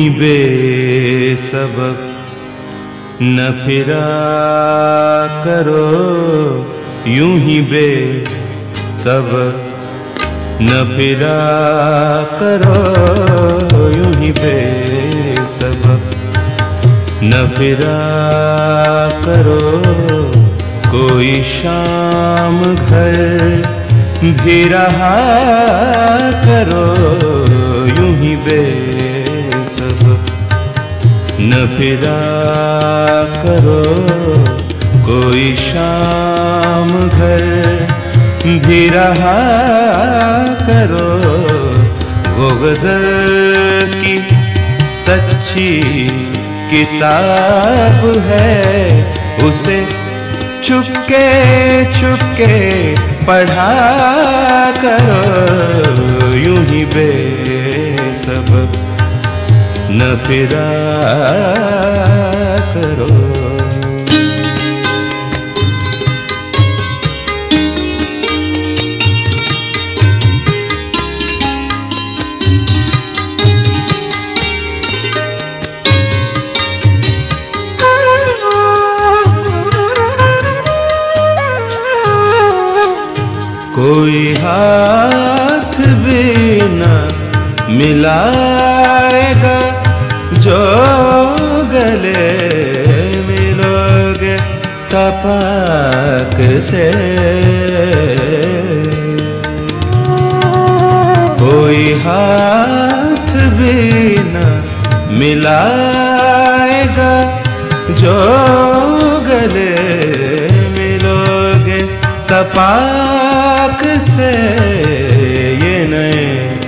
ही बेसबब न फिरा करो, यूं ही बेसबब न फिरा करो, यूं ही बेसबब न फिरा करो। कोई शाम घर भी रहा करो, यूं ही बेसबब न फिरा करो। कोई शाम घर भी रहा करो। वो गज़ल की सच्ची किताब है, उसे चुपके चुपके पढ़ा करो, यूं ही बेसबब न फिरा करो। कोई हाथ भी न मिलाएगा, जो गले मिलोगे तपाक से। कोई हाथ भी न मिलाएगा, जो गले मिलोगे तपाक से। ये नए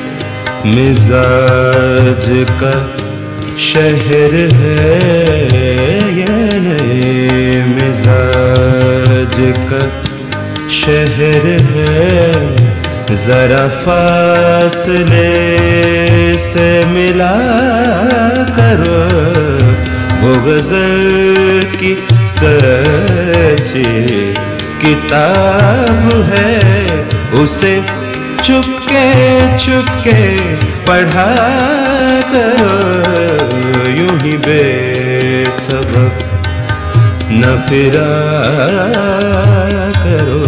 मिजाज का शहर है, ये नए मिजाज का शहर है। जरा फासले से मिला करो, वो गज़ल की सच्ची किताब है, उसे चुपके चुपके पढ़ा करो, यूं ही बेसबब न फिरा करो।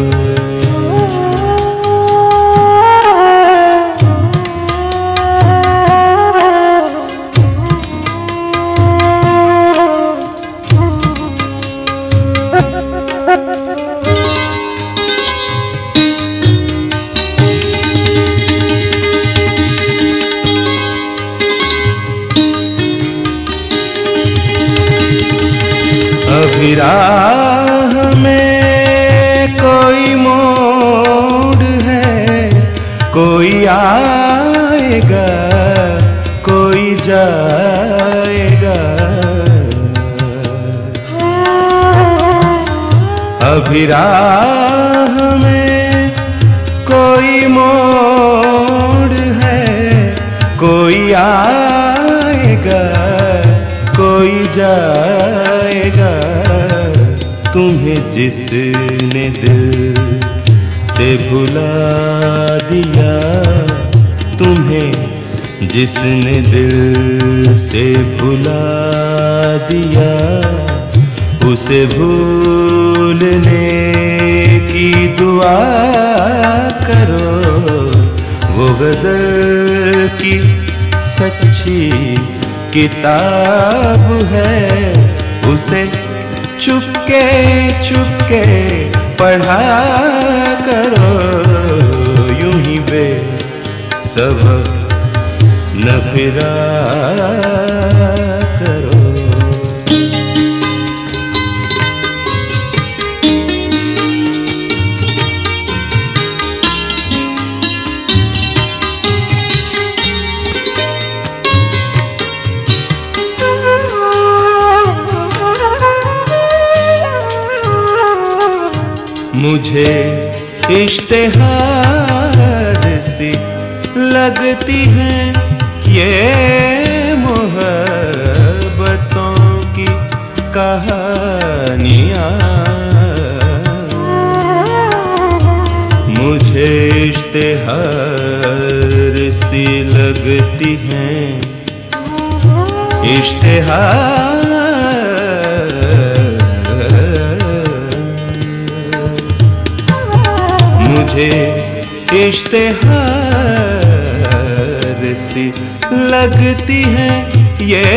अभी राह में कोई मोड़ है, कोई आएगा कोई जाएगा। अभी राह में कोई मोड़ है, कोई आएगा कोई जाएगा। तुम्हें जिसने दिल से भुला दिया, तुम्हें जिसने दिल से भुला दिया, उसे भूलने की दुआ करो। वो गज़ल की सच्ची किताब है, उसे चुपके चुपके पढ़ा करो, यूं ही बेसबब न फिरा करो। मुझे इश्तिहार सी लगती हैं ये मोहब्बतों की कहानियाँ। मुझे इश्तिहार सी लगती हैं इश्तिहार मुझे इश्तिहार सी लगती है ये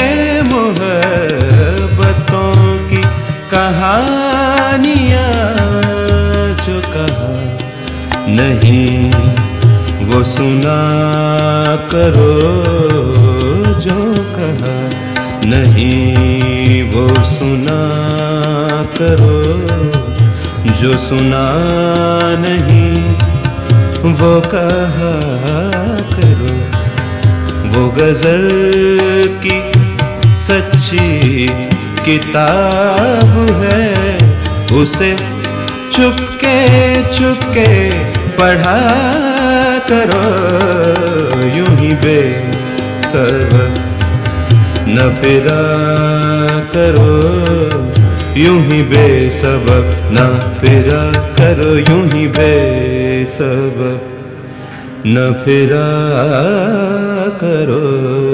मोहब्बतों की कहानियाँ जो कहा नहीं वो सुना करो, जो कहा नहीं वो सुना करो, जो सुना नहीं वो कहा करो। वो गजल की सच्ची किताब है, उसे चुपके चुपके पढ़ा करो। यूं ही बेसबब न फिरा करो, यूं ही बेसबब न फिरा करो, यूं ही बेसबब न फिरा करो।